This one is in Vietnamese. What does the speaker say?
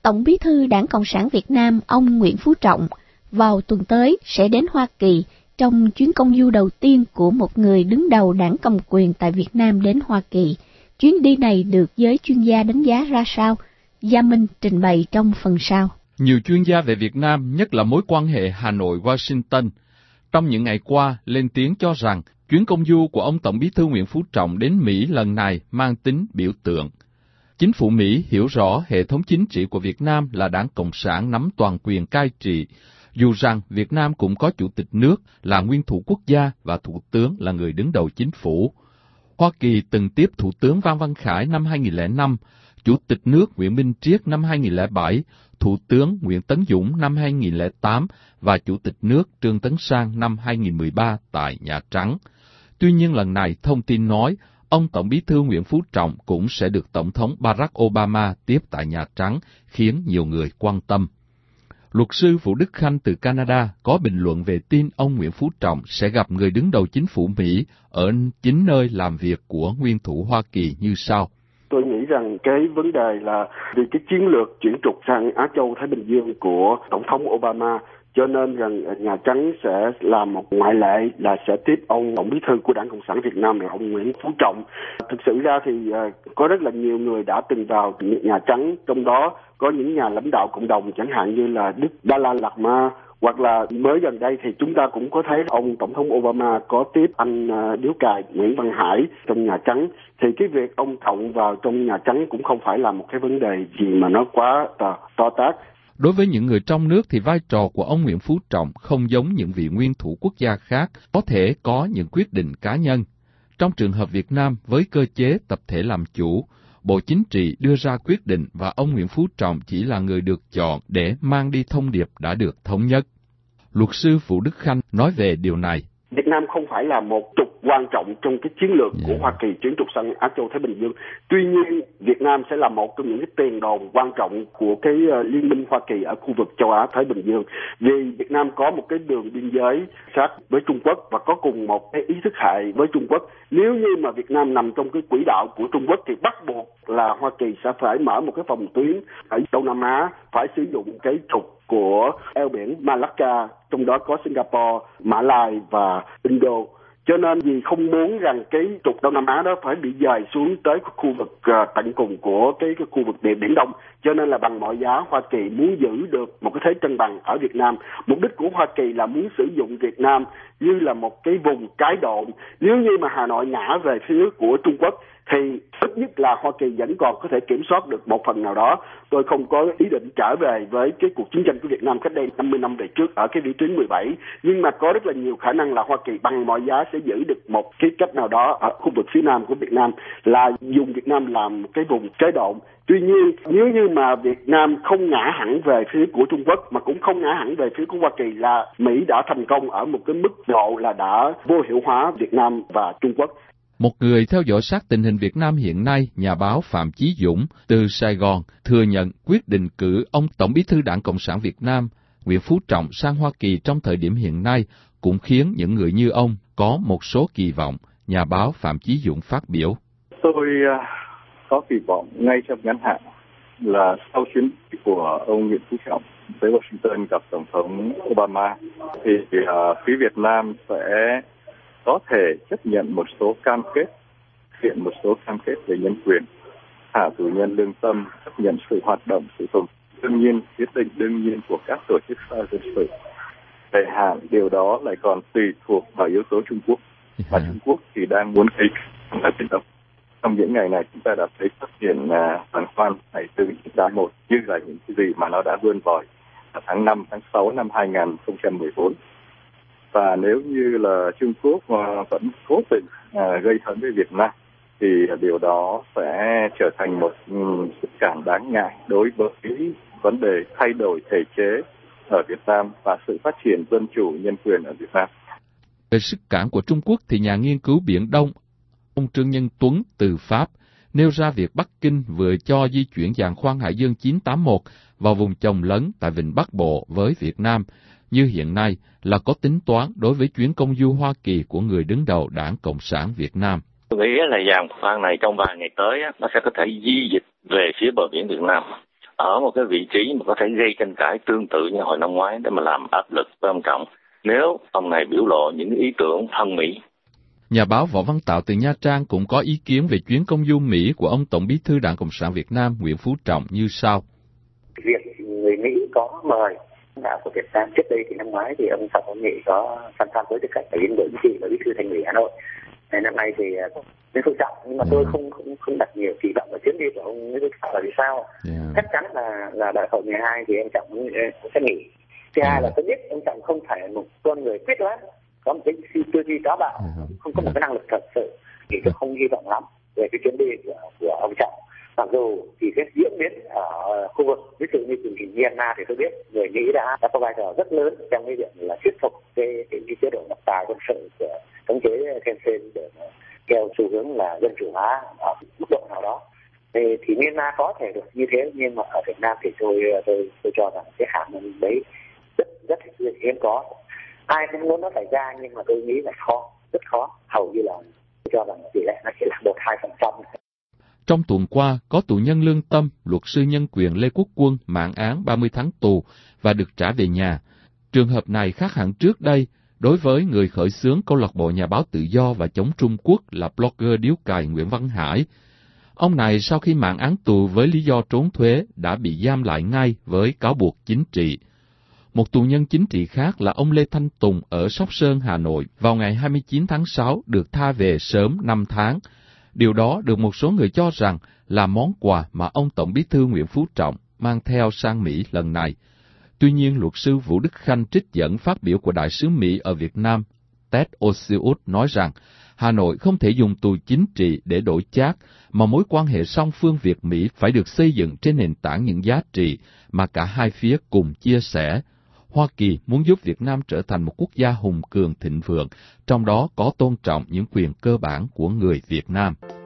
Tổng bí thư Đảng Cộng sản Việt Nam ông Nguyễn Phú Trọng vào tuần tới sẽ đến Hoa Kỳ trong chuyến công du đầu tiên của một người đứng đầu đảng cầm quyền tại Việt Nam đến Hoa Kỳ. Chuyến đi này được giới chuyên gia đánh giá ra sao? Gia Minh trình bày trong phần sau. Nhiều chuyên gia về Việt Nam, nhất là mối quan hệ Hà Nội-Washington, trong những ngày qua lên tiếng cho rằng chuyến công du của ông Tổng bí thư Nguyễn Phú Trọng đến Mỹ lần này mang tính biểu tượng. Chính phủ Mỹ hiểu rõ hệ thống chính trị của Việt Nam là Đảng Cộng sản nắm toàn quyền cai trị, dù rằng Việt Nam cũng có chủ tịch nước là nguyên thủ quốc gia và thủ tướng là người đứng đầu chính phủ. Hoa Kỳ từng tiếp Thủ tướng Phan Văn Khải năm 2005, Chủ tịch nước Nguyễn Minh Triết năm 2007, Thủ tướng Nguyễn Tấn Dũng năm 2008 và Chủ tịch nước Trương Tấn Sang năm 2013 tại Nhà Trắng. Tuy nhiên lần này thông tin nói ông Tổng bí thư Nguyễn Phú Trọng cũng sẽ được Tổng thống Barack Obama tiếp tại Nhà Trắng, khiến nhiều người quan tâm. Luật sư Vũ Đức Khanh từ Canada có bình luận về tin ông Nguyễn Phú Trọng sẽ gặp người đứng đầu chính phủ Mỹ ở chính nơi làm việc của nguyên thủ Hoa Kỳ như sau. Tôi nghĩ rằng cái vấn đề là vì cái chiến lược chuyển trục sang Á Châu Thái Bình Dương của Tổng thống Obama, cho nên rằng Nhà Trắng sẽ làm một ngoại lệ là sẽ tiếp ông Tổng bí thư của Đảng Cộng sản Việt Nam là ông Nguyễn Phú Trọng. Thực sự ra thì có rất là nhiều người đã từng vào Nhà Trắng, trong đó có những nhà lãnh đạo cộng đồng chẳng hạn như là Đức Dalai Lama, hoặc là mới gần đây thì chúng ta cũng có thấy ông Tổng thống Obama có tiếp anh điếu cày Nguyễn Văn Hải trong Nhà Trắng. Thì cái việc ông Trọng vào trong Nhà Trắng cũng không phải là một cái vấn đề gì mà nó quá to tát. Đối với những người trong nước thì vai trò của ông Nguyễn Phú Trọng không giống những vị nguyên thủ quốc gia khác, có thể có những quyết định cá nhân. Trong trường hợp Việt Nam với cơ chế tập thể làm chủ, Bộ Chính trị đưa ra quyết định và ông Nguyễn Phú Trọng chỉ là người được chọn để mang đi thông điệp đã được thống nhất. Luật sư Vũ Đức Khanh nói về điều này. Việt Nam không phải là một trục quan trọng trong cái chiến lược của Hoa Kỳ chuyển trục sang Á Châu Thái Bình Dương. Tuy nhiên, Việt Nam sẽ là một trong những cái tiền đồn quan trọng của cái liên minh Hoa Kỳ ở khu vực châu Á Thái Bình Dương. Vì Việt Nam có một cái đường biên giới sát với Trung Quốc và có cùng một cái ý thức hệ với Trung Quốc. Nếu như mà Việt Nam nằm trong cái quỹ đạo của Trung Quốc thì bắt buộc là Hoa Kỳ sẽ phải mở một cái phòng tuyến ở Đông Nam Á, phải sử dụng cái trục của eo biển Malacca, trong đó có Singapore, Mã Lai và Indo. Cho nên vì không muốn rằng cái trục Đông Nam Á đó phải bị dời xuống tới khu vực tận cùng của cái khu vực Biển Đông, cho nên là bằng mọi giá Hoa Kỳ muốn giữ được một cái thế cân bằng ở Việt Nam. Mục đích của Hoa Kỳ là muốn sử dụng Việt Nam như là một cái vùng cái độn. Nếu như mà Hà Nội ngã về phía của Trung Quốc thì ít nhất là Hoa Kỳ vẫn còn có thể kiểm soát được một phần nào đó. Tôi không có ý định trở về với cái cuộc chiến tranh của Việt Nam cách đây 50 năm về trước ở cái vĩ tuyến 17, nhưng mà có rất là nhiều khả năng là Hoa Kỳ bằng mọi giá sẽ giữ được một cái cách nào đó ở khu vực phía nam của Việt Nam, là dùng Việt Nam làm một cái vùng cái độn. Tuy nhiên, nếu như mà Việt Nam không ngã hẳn về phía của Trung Quốc mà cũng không ngã hẳn về phía của Hoa Kỳ, là Mỹ đã thành công ở một cái mức độ là đã vô hiệu hóa Việt Nam và Trung Quốc. Một người theo dõi sát tình hình Việt Nam hiện nay, nhà báo Phạm Chí Dũng từ Sài Gòn thừa nhận quyết định cử ông Tổng bí thư Đảng Cộng sản Việt Nam Nguyễn Phú Trọng sang Hoa Kỳ trong thời điểm hiện nay cũng khiến những người như ông có một số kỳ vọng. Nhà báo Phạm Chí Dũng phát biểu. Tôi có kỳ vọng ngay trong ngắn hạn là sau chuyến đi của ông Nguyễn Phú Trọng tới Washington gặp Tổng thống Obama thì phía Việt Nam sẽ có thể chấp nhận một số cam kết, hiện một số cam kết về nhân quyền, thả tù nhân lương tâm, chấp nhận sự hoạt động sự tồn đương nhiên, quyết định đương nhiên của các tổ chức xã hội dân sự. Về hạn điều đó lại còn tùy thuộc vào yếu tố Trung Quốc, và Trung Quốc thì đang muốn thấy ở Biển Đông. Trong những ngày này chúng ta đã thấy phát triển hoàn khoan này từ đá một như là những cái gì mà nó đã vươn vòi vào tháng 5, tháng 6 năm 2014. Và nếu như là Trung Quốc vẫn cố tình gây hấn với Việt Nam thì điều đó sẽ trở thành một sự cản đáng ngại đối với vấn đề thay đổi thể chế ở Việt Nam và sự phát triển dân chủ nhân quyền ở Việt Nam. Về sức cản của Trung Quốc thì nhà nghiên cứu Biển Đông, ông Trương Nhân Tuấn từ Pháp nêu ra việc Bắc Kinh vừa cho di chuyển giàn khoan Hải Dương 981 vào vùng chồng lấn tại Vịnh Bắc Bộ với Việt Nam như hiện nay là có tính toán đối với chuyến công du Hoa Kỳ của người đứng đầu Đảng Cộng sản Việt Nam. Tôi nghĩ là giàn khoan này trong vài ngày tới nó sẽ có thể di dịch về phía bờ biển Việt Nam. ở một cái vị trí mà có thể gây tranh cãi tương tự như hồi năm ngoái để mà làm áp lực với ông Trọng nếu ông này biểu lộ những ý tưởng thân Mỹ. Nhà báo Võ Văn Tạo từ Nha Trang cũng có ý kiến về chuyến công du Mỹ của ông Tổng Bí thư Đảng Cộng sản Việt Nam Nguyễn Phú Trọng như sau. Việc người Mỹ có mời lãnh đạo của Việt Nam trước đây thì năm ngoái thì ông Trọng ông Nghị có sẵn sàng với tư cách là Ủy viên Bộ Chính trị và Bí thư Thành ủy Hà Nội. Năm nay thì Nguyễn Phú Trọng, nhưng mà tôi không đặt nhiều kỳ vọng vào chuyến đi của ông Nguyễn Phú Trọng là vì sao? Chắc chắn là đại hội 12 thì ông Trọng sẽ nghỉ. Thứ hai là tôi biết ông Trọng không phải một con người quyết đoán, có một cái tư duy táo bạo, không có một cái năng lực thật sự, thì tôi không hy vọng lắm về cái chuyến đi của ông Trọng. Mặc dù thì cái diễn biến ở khu vực ví dụ như tình hình Myanmar thì tôi biết người Mỹ đã có vai trò rất lớn trong cái việc là thuyết phục cái chế độ độc tài quân sự của thống chế Thein Sein để theo xu hướng là dân chủ hóa ở mức độ nào đó. Thì Myanmar có thể được như thế, nhưng mà ở Việt Nam thì tôi cho rằng cái khả năng đấy rất hiếm có. Ai cũng muốn nó xảy ra nhưng mà tôi nghĩ là khó, rất khó, hầu như là tôi cho rằng tỷ lệ nó chỉ là 1-2%. Trong tuần qua, có tù nhân lương tâm, luật sư nhân quyền Lê Quốc Quân mãn án 30 tháng tù và được trả về nhà. Trường hợp này khác hẳn trước đây đối với người khởi xướng câu lạc bộ nhà báo tự do và chống Trung Quốc là blogger điếu cày Nguyễn Văn Hải. Ông này sau khi mãn án tù với lý do trốn thuế đã bị giam lại ngay với cáo buộc chính trị. Một tù nhân chính trị khác là ông Lê Thanh Tùng ở Sóc Sơn, Hà Nội vào ngày 29 tháng 6 được tha về sớm 5 tháng. Điều đó được một số người cho rằng là món quà mà ông Tổng Bí thư Nguyễn Phú Trọng mang theo sang Mỹ lần này. Tuy nhiên, luật sư Vũ Đức Khanh trích dẫn phát biểu của Đại sứ Mỹ ở Việt Nam Ted Osius nói rằng Hà Nội không thể dùng tù chính trị để đổi chác, mà mối quan hệ song phương Việt-Mỹ phải được xây dựng trên nền tảng những giá trị mà cả hai phía cùng chia sẻ. Hoa Kỳ muốn giúp Việt Nam trở thành một quốc gia hùng cường thịnh vượng, trong đó có tôn trọng những quyền cơ bản của người Việt Nam.